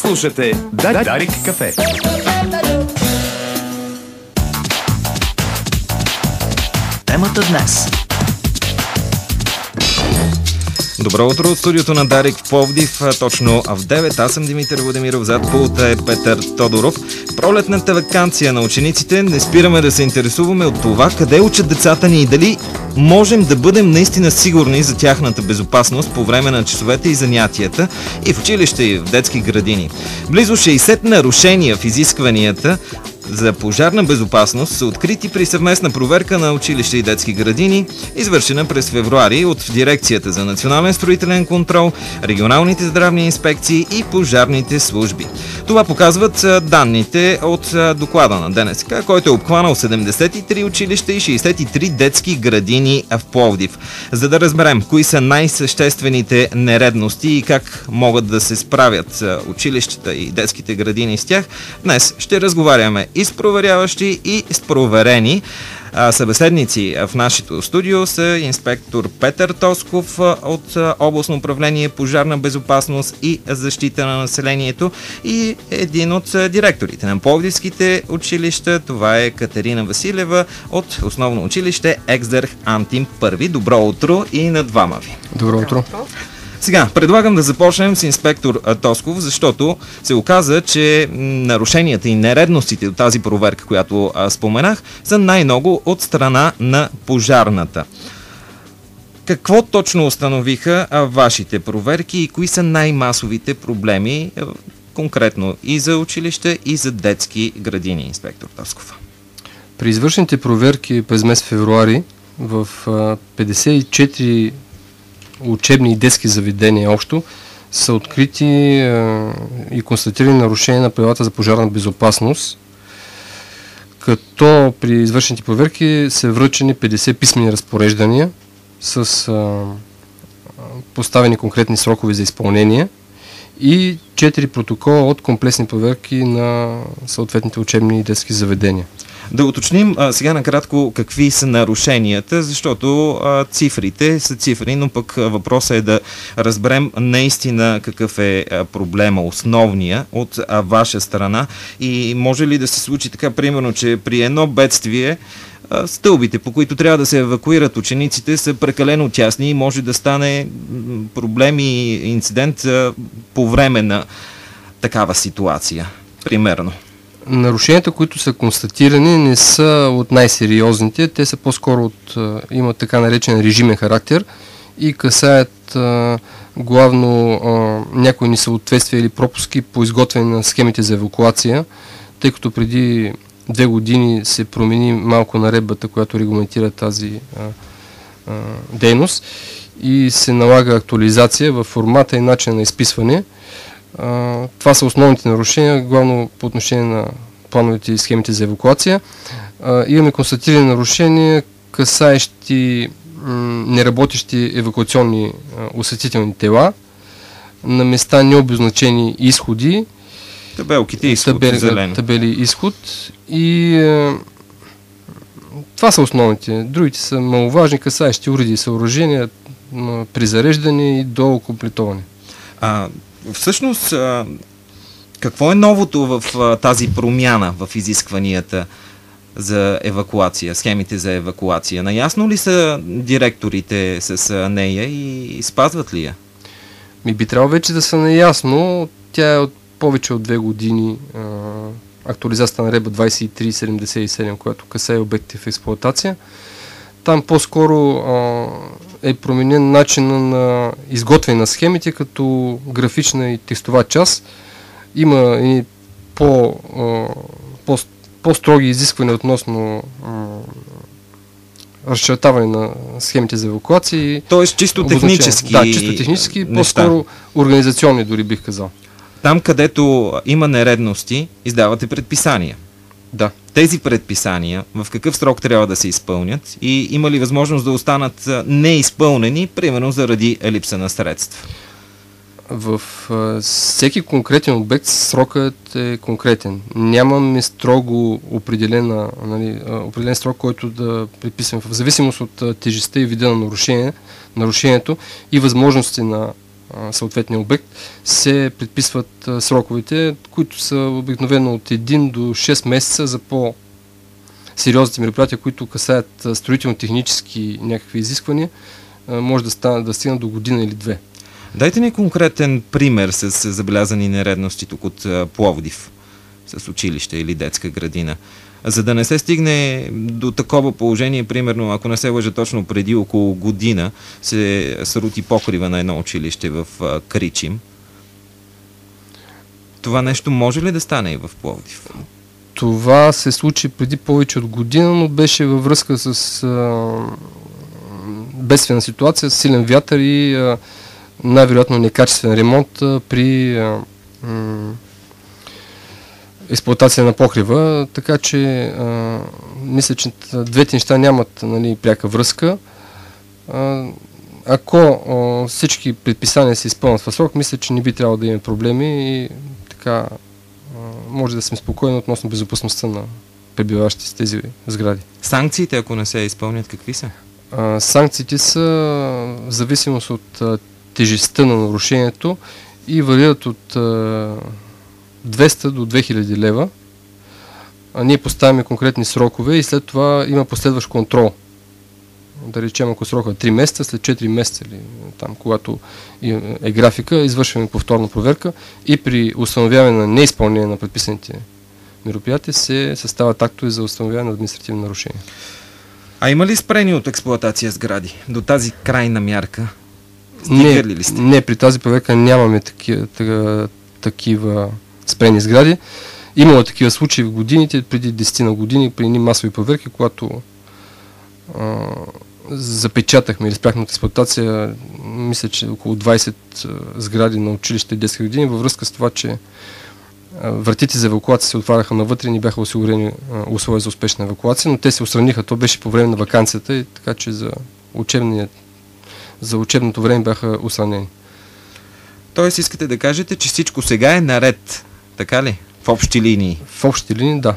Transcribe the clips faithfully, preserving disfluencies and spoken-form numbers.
Слушате Дарик кафе. Темата днес. Добро утро от студиото на Дарик в Пловдив, точно в девет. Аз съм Димитър Владимиров, зад пулта е Петър Тодоров. Пролетната ваканция на учениците не спираме да се интересуваме от това къде учат децата ни и дали можем да бъдем наистина сигурни за тяхната безопасност по време на часовете и занятията и в училище и в детски градини. Близо шейсет нарушения в изискванията за пожарна безопасност са открити при съвместна проверка на училища и детски градини, извършена през февруари от Дирекцията за национален строителен контрол, регионалните здравни инспекции и пожарните служби. Това показват данните от доклада на ДНСК, който е обхванал седемдесет и три училища и шейсет и три детски градини в Пловдив. За да разберем кои са най-съществените нередности и как могат да се справят училищата и детските градини с тях, днес ще разговаряме и с проверяващи, и с проверени. Събеседници в нашето студио са инспектор Петър Тосков от областно управление пожарна безопасност и защита на населението и един от директорите на пловдивските училища. Това е Катерина Василева от основно училище Екзерх Антим първи. Добро утро и на двама ви. Добро утро. Сега, предлагам да започнем с инспектор Тосков, защото се оказа, че нарушенията и нередностите от тази проверка, която а, споменах, са най-много от страна на пожарната. Какво точно установиха а, вашите проверки и кои са най-масовите проблеми а, конкретно и за училище, и за детски градини, инспектор Тосков? При извършените проверки през месец февруари в а, петдесет и четири учебни и детски заведения общо са открити е, и констатирани нарушения на правилата за пожарна безопасност, като при извършените проверки са връчени петдесет писмени разпореждания с е, поставени конкретни срокове за изпълнение и четири протокола от комплексни проверки на съответните учебни и детски заведения. Да уточним а, сега накратко какви са нарушенията, защото а, цифрите са цифри, но пък а, въпросът е да разберем наистина какъв е а, проблема, основния от а, ваша страна и може ли да се случи така, примерно, че при едно бедствие а, стълбите, по които трябва да се евакуират учениците, са прекалено тясни и може да стане проблем и инцидент а, по време на такава ситуация, примерно. Нарушенията, които са констатирани, не са от най-сериозните. Те са по-скоро от, имат така наречен режимен характер и касаят а, главно а, някои несъответствия или пропуски по изготвяне на схемите за евакуация, тъй като преди две години се промени малко наредбата, която регламентира тази а, а, дейност и се налага актуализация в формата и начин на изписване. Uh, това са основните нарушения, главно по отношение на плановете и схемите за евакуация. Uh, имаме констатирани нарушения, касаещи м- неработещи евакуационни uh, осветителни тела, на места необозначени изходи, табелките изход, табели, зелено. табели изход и uh, това са основните. Другите са маловажни, касаещи уреди и съоръжения uh, при зареждане и до окомплектоване. А всъщност, какво е новото в тази промяна в изискванията за евакуация, схемите за евакуация? Наясно ли са директорите с нея и спазват ли я? Ми би трябвало вече да са наясно. Тя е от повече от две години актуализацията на наредба двадесет и три седемдесет и седем, която касае обекти в експлоатация. Там по-скоро а, е променен начинът на изготвяне на схемите като графична и текстова част. Има и по, а, по, по-строги изисквания относно а, разчертаване на схемите за евакуация. Тоест чисто технически. Да, чисто технически, по-скоро организационни дори бих казал. Там, където има нередности, издавате предписания. Да. Тези предписания в какъв срок трябва да се изпълнят и има ли възможност да останат неизпълнени, примерно заради липса на средства? В а, всеки конкретен обект срокът е конкретен. Нямаме строго определена, нали, определен срок, който да приписваме в зависимост от а, тежестта и вида на нарушение, нарушението и възможности на а, съответния обект, се предписват а, сроковете, които са обикновено от един до шест месеца за по-сериозните мероприятия, които касаят строително-технически някакви изисквания, а, може да, стане, да стигнат до година или две. Дайте ни конкретен пример с забелязани нередности тук от Пловдив, с училище или детска градина. За да не се стигне до такова положение, примерно, ако не се лъжа, точно преди около година се срути покрива на едно училище в Кричим. Това нещо може ли да стане и в Пловдив? Това се случи преди повече от година, но беше във връзка с а, бедствена ситуация, с силен вятър и а, най-вероятно некачествен ремонт а, при а, м- експлоатация на покрива, така че а, мисля, че двете неща нямат, нали, пряка връзка. А, ако а, всички предписания се изпълнят в срок, мисля, че не би трябвало да има проблеми и така а, може да сме спокойни относно безопасността на пребиващите с тези сгради. Санкциите, ако не се изпълнят, какви са? А, санкциите са в зависимост от а, тежестта на нарушението и варират от а, двеста до две хиляди лева. А ние поставяме конкретни срокове и след това има последващ контрол. Да речем, ако срока е три месеца, след четири месеца или там, когато е графика, извършваме повторна проверка и при установяване на неизпълнение на предписаните мероприятия се съставят актове за установяване на административни нарушения. А има ли спрени от експлоатация сгради? До тази крайна мярка? Не, ли сте? не, при тази проверка нямаме такива, такива, такива спрени сгради. Имало такива случаи в годините, преди десет на години, при едни масови проверки, когато а, запечатахме или спряхме от експлоатация, мисля, че около двайсет сгради на училище и детски градини, във връзка с това, че а, вратите за евакуация се отваряха навътре и ни бяха осигурени а, условия за успешна евакуация, но те се отстраниха. То беше по време на ваканцията и така, че за, учебния, за учебното време бяха отстранени. Тоест искате да кажете, че всичко сега е наред, така ли? В общи линии. В общи линии, да.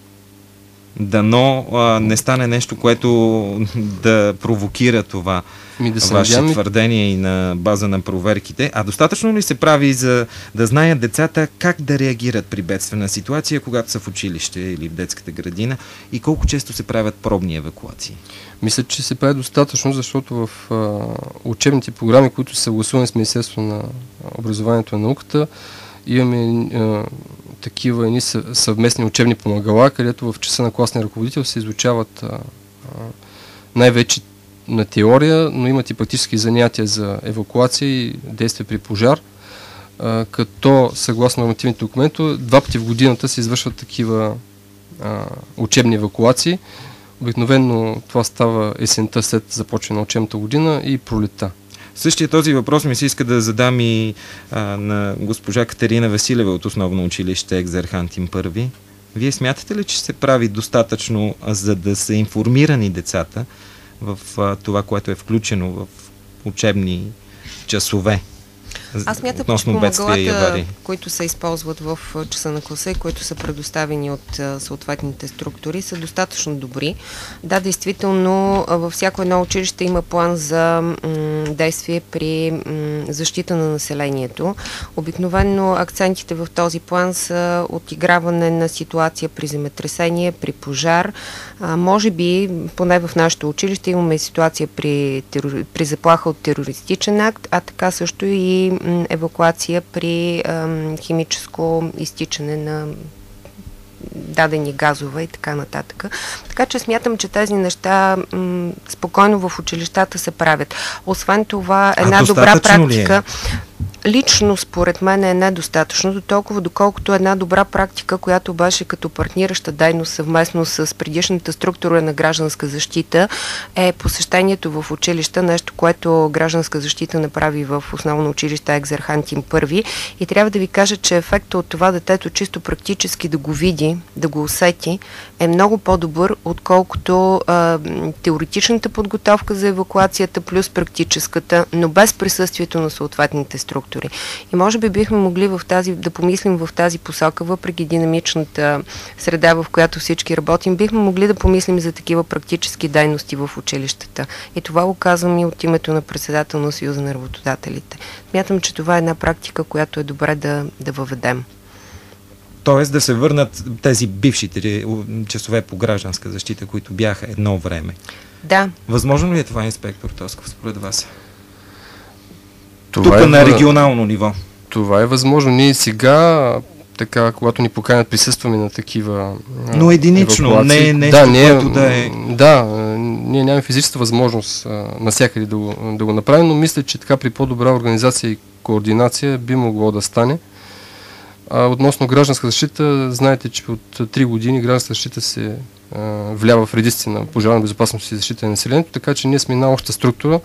Дано а, не стане нещо, което да провокира това Ми да ваше надяваме... твърдение и на база на проверките. А достатъчно ли се прави за да знаят децата как да реагират при бедствена ситуация, когато са в училище или в детската градина и колко често се правят пробни евакуации? Мисля, че се прави достатъчно, защото в а, учебните програми, които са съгласувани с Министерството на образованието и науката, имаме а, такива едни съвместни учебни помагала, където в часа на класния ръководител се изучават а, а, най-вече на теория, но имат и практически занятия за евакуация и действия при пожар, а, като съгласно нормативните документи, два пъти в годината се извършват такива а, учебни евакуации. Обикновено това става есента след започване на учебната година и пролетта. Същия този въпрос ми се иска да задам и а, на госпожа Катерина Василева от основно училище Екзархантин първи. Вие смятате ли, че се прави достатъчно, за да са информирани децата в а, това, което е включено в учебни часове? Аз смятам, че помагалата, които се използват в часа на класа и които са предоставени от съответните структури, са достатъчно добри. Да, действително, във всяко едно училище има план за м, действие при м, защита на населението. Обикновено акцентите в този план са отиграване на ситуация при земетресение, при пожар. А, може би, поне в нашето училище имаме ситуация при, терор... при заплаха от терористичен акт, а така също и евакуация при ам, химическо изтичане на дадени газове и така нататък. Така че смятам, че тези неща м, спокойно в училищата се правят. Освен това, една добра практика... Лично, според мен, е недостатъчно, до толкова доколкото една добра практика, която беше като партнираща дейност съвместно с предишната структура на гражданска защита, е посещението в училища, нещо, което гражданска защита направи в основно училище Екзархантин първи. И трябва да ви кажа, че ефектът от това детето чисто практически да го види, да го усети, е много по-добър, отколкото а, теоретичната подготовка за евакуацията плюс практическата, но без присъствието на съответните структури. структури. И може би бихме могли в тази, да помислим в тази посока, въпреки динамичната среда, в която всички работим, бихме могли да помислим за такива практически дейности в училищата. И това го казвам и от името на председател на Съюза на работодателите. Смятам, че това е една практика, която е добре да, да въведем. Тоест да се върнат тези бившите часове по гражданска защита, които бяха едно време. Да. Възможно ли е това, инспектор Тосков, според вас? Това Тук е на регионално ниво. Това е възможно. Ние сега, така, когато ни поканят, присъстваме на такива Но единично, евакуации. не е нещо, да, ние, което да е... Да, ние нямаме физическа възможност а, навсякъде да го, да го направим, но мисля, че така при по-добра организация и координация би могло да стане. А, относно гражданска защита, знаете, че от три години гражданска защита се а, влява в редиците на пожарна безопасност и защита на населението, така че ние сме една обща структура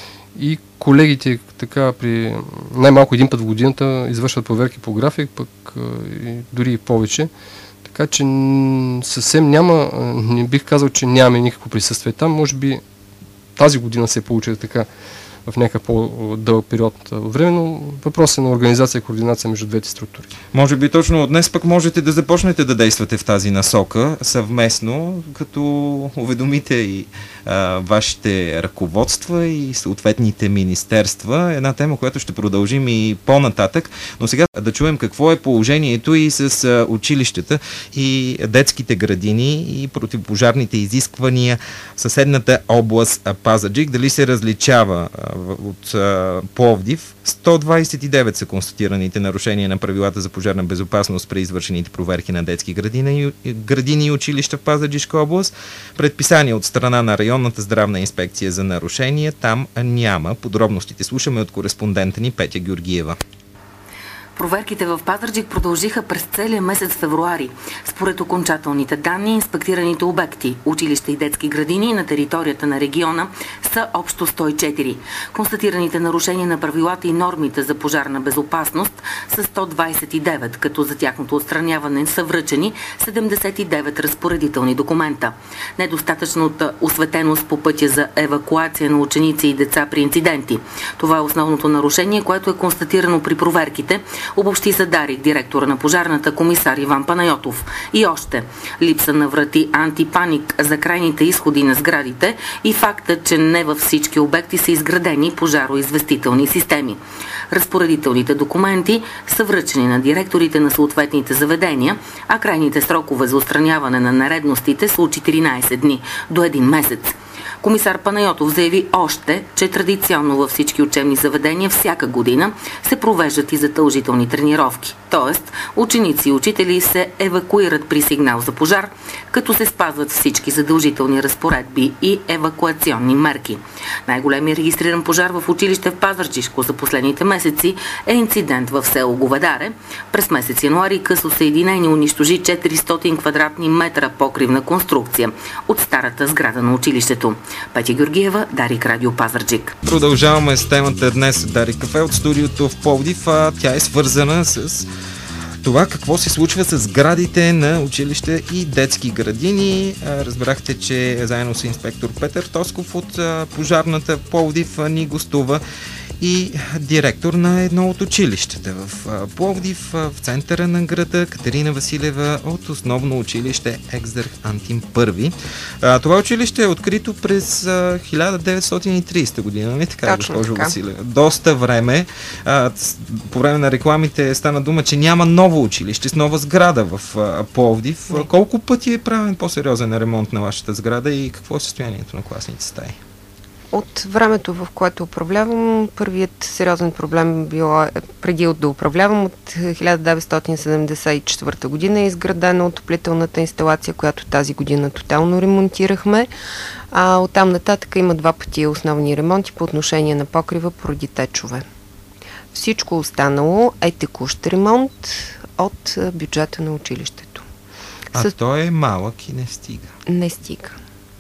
и колегите така при най-малко един път в годината извършват проверки по график, пък а, и дори и повече. Така че н- съвсем няма, не бих казал, че нямаме никакво присъствие там. Може би тази година се е получила така в някакъв по-дълъг период от време, но въпрос е на организация и координация между двете структури. Може би точно от днес пък можете да започнете да действате в тази насока съвместно, като уведомите и а, вашите ръководства и съответните министерства. Една тема, която ще продължим и по-нататък. Но сега да чуем какво е положението и с а, училищата и детските градини и противопожарните изисквания в съседната област Пазарджик. Дали се различава а, от а, Пловдив. сто двадесет и девет са констатираните нарушения на правилата за пожарна безопасност при извършените проверки на детски градини, градини и училища в Пазарджишка област. Предписания от страна на районната здравна инспекция за нарушения там няма. Подробностите слушаме от кореспондента ни Петя Георгиева. Проверките в Пазарджик продължиха през целия месец февруари. Според окончателните данни, инспектираните обекти, училища и детски градини на територията на региона са общо сто и четири. Констатираните нарушения на правилата и нормите за пожарна безопасност са сто двадесет и девет, като за тяхното отстраняване са връчени седемдесет и девет разпоредителни документа. Недостатъчната осветеност по пътя за евакуация на ученици и деца при инциденти. Това е основното нарушение, което е констатирано при проверките, обобщи Задарик, директора на пожарната, комисар Иван Панайотов. И още липса на врати антипаник за крайните изходи на сградите и факта, че не във всички обекти са изградени пожароизвестителни системи. Разпоредителните документи са връчени на директорите на съответните заведения, а крайните срокове за отстраняване на нередностите са от четиринадесет дни до един месец. Комисар Панайотов заяви още, че традиционно във всички учебни заведения всяка година се провеждат и задължителни тренировки. Тоест, ученици и учители се евакуират при сигнал за пожар, като се спазват всички задължителни разпоредби и евакуационни мерки. Най-големият регистриран пожар в училище в Пазарджишко за последните месеци е инцидент в село Говедаре. През месец януари късо съединение унищожи четиристотин квадратни метра покривна конструкция от старата сграда на училището. Петя Георгиева, Дарик, Радио Пазарджик. Продължаваме с темата днес в Дарик Кафе от студиото в Пловдив. А тя е свързана с това какво се случва с сградите на училища и детски градини. Разбрахте, че заедно с инспектор Петър Тосков от пожарната Пловдив ни гостува и директор на едно от училищата в Пловдив, в центъра на града, Катерина Василева от основно училище Екзарх Антим първи. Това училище е открито през хиляда деветстотин и тридесета година, не така, Точно госпожо така. Василева? Доста време. По време на рекламите стана дума, че няма ново училище с нова сграда в Пловдив. Не. Колко пъти е правен по-сериозен ремонт на вашата сграда и какво е състоянието на класните стаи? От времето, в което управлявам, първият сериозен проблем било преди да управлявам от хиляда деветстотин седемдесет и четвърта година е изградена отоплителната инсталация, която тази година тотално ремонтирахме. А оттам нататък има два пъти основни ремонти по отношение на покрива поради течове. Всичко останало е текущ ремонт от бюджета на училището. А С... той е малък и не стига. Не стига.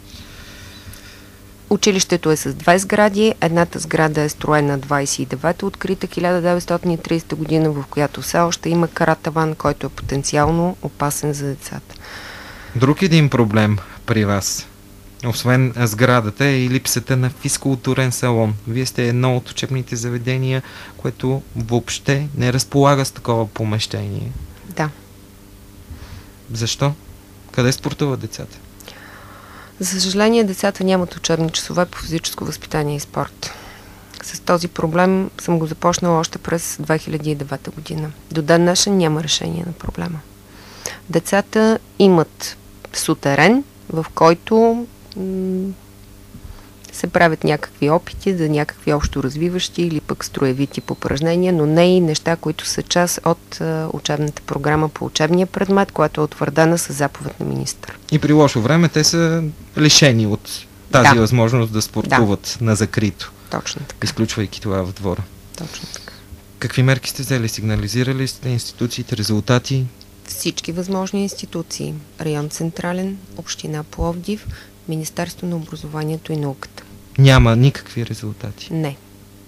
Училището е с две сгради. Едната сграда е строена двадесет и девета, открита хиляда деветстотин и тридесета година, в която все още има каратаван, който е потенциално опасен за децата. Друг един проблем при вас Освен сградата е и липсата на физкултурен салон. Вие сте едно от учебните заведения, което въобще не разполага с такова помещение. Да. Защо? Къде спортуват децата? За съжаление, децата нямат учебни часове по физическо възпитание и спорт. С този проблем съм го започнала още през две хиляди и девета година. До ден днешен няма решение на проблема. Децата имат сутерен, в който м- се правят някакви опити за някакви общо развиващи или пък строеви тип упражнения, но не и неща, които са част от а, учебната програма по учебния предмет, която е утвърдена с заповед на министър. И при лошо време те са лишени от тази да. възможност да спортуват да. на закрито. Точно така. Изключвайки това в двора. Точно така. Какви мерки сте взели? Сигнализирали сте институциите, резултати? Всички възможни институции. Район Централен, Община Пловдив, Министерство на образованието и науката. Няма никакви резултати? Не.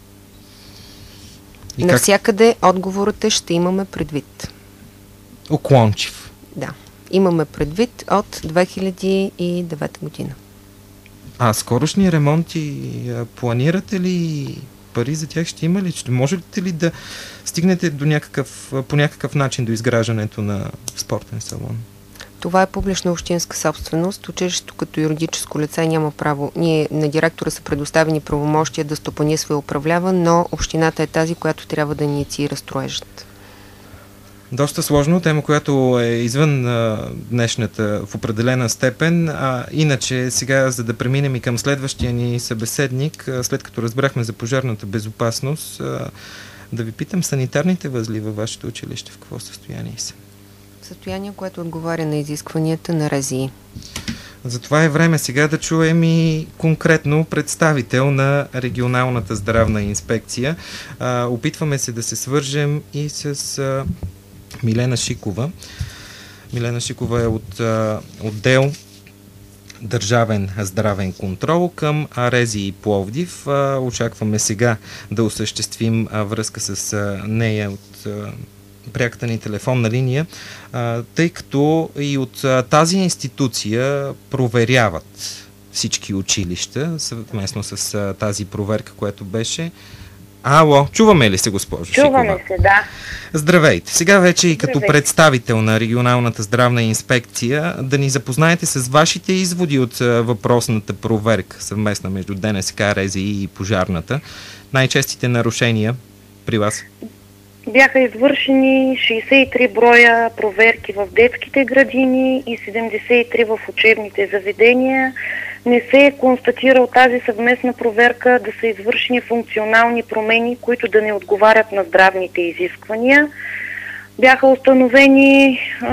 И навсякъде как? Отговорът е ще имаме предвид. Уклончив. Да. Имаме предвид от две хиляди и девета година. А скорошни ремонти планирате ли? Пари за тях ще има ли? Ще можете ли да стигнете до някакъв, по някакъв начин до изграждането на спортен салон? Това е публична общинска собственост. Училището като юридическо лице няма право. Ние на директора са предоставени правомощия да стопанисва и управлява, но общината е тази, която трябва да инициира строежът. Доста сложно, тема, която е извън а, днешната в определена степен. А, иначе сега, за да преминем и към следващия ни събеседник, а, след като разбрахме за пожарната безопасност, а, да ви питам, санитарните възли във вашето училище в какво състояние са? Състояние, което отговаря на изискванията на РЗИ. Затова е време сега да чуем и конкретно представител на регионалната здравна инспекция. А, опитваме се да се свържем и с а, Милена Шикова. Милена Шикова е от а, отдел Държавен здравен контрол към РЗИ Пловдив. А, очакваме сега да осъществим а, връзка с а, нея от а, пряката ни телефонна линия, а, тъй като и от а, тази институция проверяват всички училища, съвместно с а, тази проверка, която беше. Ало, чуваме ли се, госпожо Чуваме Шикова? се, да. Здравейте. Сега вече и като Здравейте. представител на регионалната здравна инспекция да ни запознаете с вашите изводи от а, въпросната проверка съвместна между ДНСК, РЗИ и пожарната. Най-честите нарушения при вас? Бяха извършени шейсет и три броя проверки в детските градини и седемдесет и три в учебните заведения. Не се е констатирал тази съвместна проверка да са извършени функционални промени, които да не отговарят на здравните изисквания. Бяха установени а,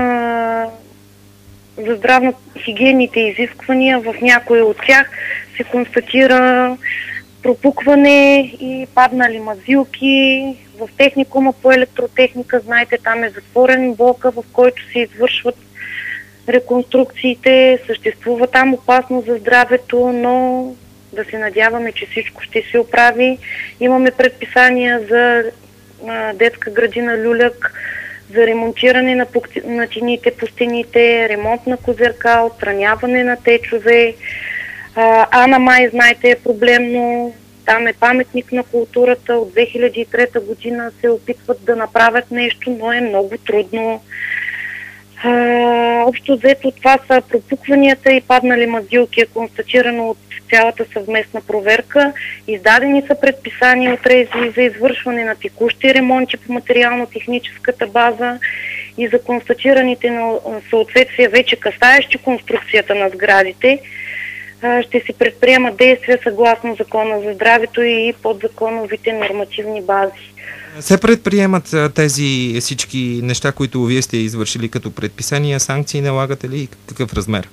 за здравно-хигиенните изисквания. В някои от тях се констатира пропукване и паднали мазилки. В техникума по електротехника, знаете, там е затворен блока, в който се извършват реконструкциите. Съществува там опасност за здравето, но да се надяваме, че всичко ще се оправи. Имаме предписания за а, детска градина Люляк, за ремонтиране на пукнатините по стените, ремонт на козирка, отстраняване на течове. А, Ана Май, знаете, е проблемно. Там е паметник на културата. От две хиляди и трета година се опитват да направят нещо, но е много трудно. А, общо взето това са пропукванията и паднали мазилки, е констатирано от цялата съвместна проверка. Издадени са предписания от РЗИ за извършване на текущи ремонти по материално-техническата база и за констатираните на съответствия, вече касаещи конструкцията на сградите. Ще се предприемат действия съгласно Закона за здравето и подзаконовите нормативни бази. Се предприемат тези всички неща, които вие сте извършили като предписания, санкции налагате ли и какъв размер?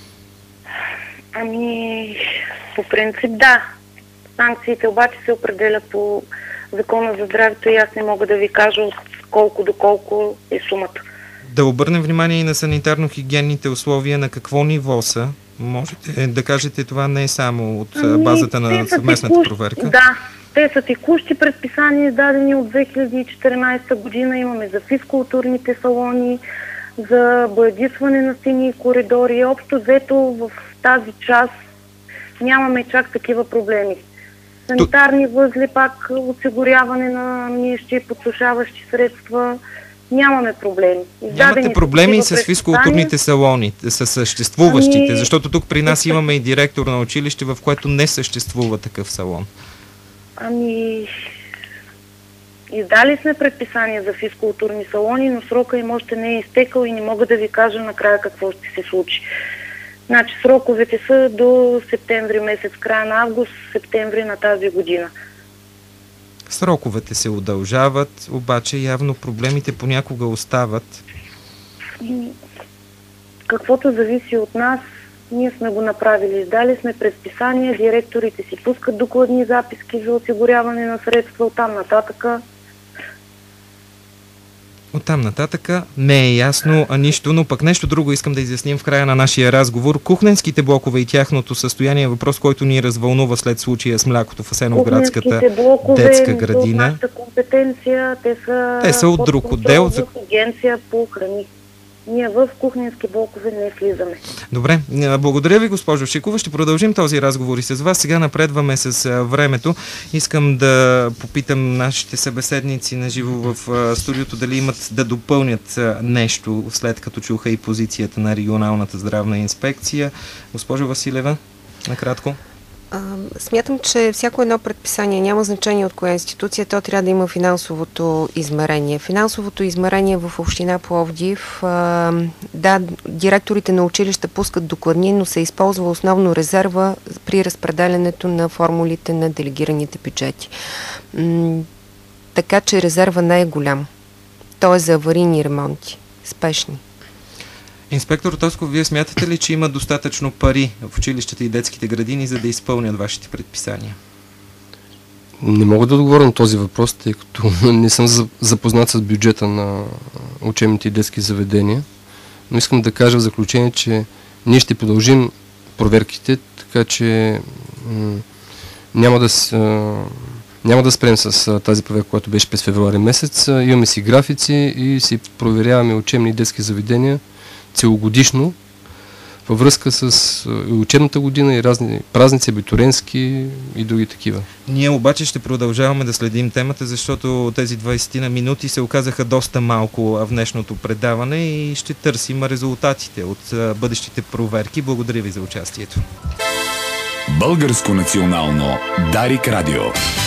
Ами, по принцип да. Санкциите обаче се определят по Закона за здравето и аз не мога да ви кажа от колко до колко е сумата. Да обърнем внимание и на санитарно-хигиенните условия, на какво ниво са? Можете да кажете, това не е само от ами, базата на съвместната текущ... проверка? Да, те са текущи предписания, издадени от две хиляди и четиринадесета година. Имаме за физкултурните салони, за боядисване на стени и коридори. Общо взето в тази част нямаме чак такива проблеми. Санитарни възли, пак осигуряване на миещи и подсушаващи средства, нямаме проблеми. Издадени Нямате проблеми и с физкултурните салони, с съществуващите, ами... защото тук при нас имаме и директор на училище, в което не съществува такъв салон. Ами... Издали сме предписания за физкултурни салони, но срока им още не е изтекал и не мога да ви кажа накрая какво ще се случи. Значи сроковете са до септември месец, края на август, септември на тази година. Сроковете се удължават, обаче явно проблемите понякога остават. Каквото зависи от нас, ние сме го направили. Издали сме предписания, директорите си пускат докладни записки за осигуряване на средства, оттам нататъка. Оттам нататъка не е ясно а нищо, но пък нещо друго искам да изясним в края на нашия разговор. Кухненските блокове и тяхното състояние е въпрос, който ни развълнува след случая с млякото в Асеновградската детска градина. Нашата компетенция, те са, те са от друг отдел. За агенция по храни. Ние в кухненски блокове не влизаме. Добре, благодаря ви, госпожо Шикова. Ще продължим този разговор и с вас. Сега напредваме с времето. Искам да попитам нашите събеседници на живо в студиото дали имат да допълнят нещо, след като чуха и позицията на регионалната здравна инспекция. Госпожо Василева, накратко. А, смятам, че всяко едно предписание, няма значение от коя институция, то трябва да има финансовото измерение. Финансовото измерение в община Пловдив, а, да, директорите на училища пускат докладни, но се използва основно резерва при разпределянето на формулите на делегираните бюджети. М- така че резерва не е голям. То е за аварийни ремонти, спешни. Инспектор Тосков, вие смятате ли, че има достатъчно пари в училищата и детските градини, за да изпълнят вашите предписания? Не мога да отговоря на този въпрос, тъй като не съм запознат с бюджета на учебните и детски заведения, но искам да кажа в заключение, че ние ще продължим проверките, така че м- няма да с, а, няма да спрем с а, тази проверка, която беше през февруари месец. А, имаме си графици и си проверяваме учебни и детски заведения целогодишно във връзка с учебната година и разни празници, абитуренски и други такива. Ние обаче ще продължаваме да следим темата, защото тези двайсет на минути се оказаха доста малко в днешното предаване и ще търсим резултатите от бъдещите проверки. Благодаря ви за участието. Българско национално Дарик Радио.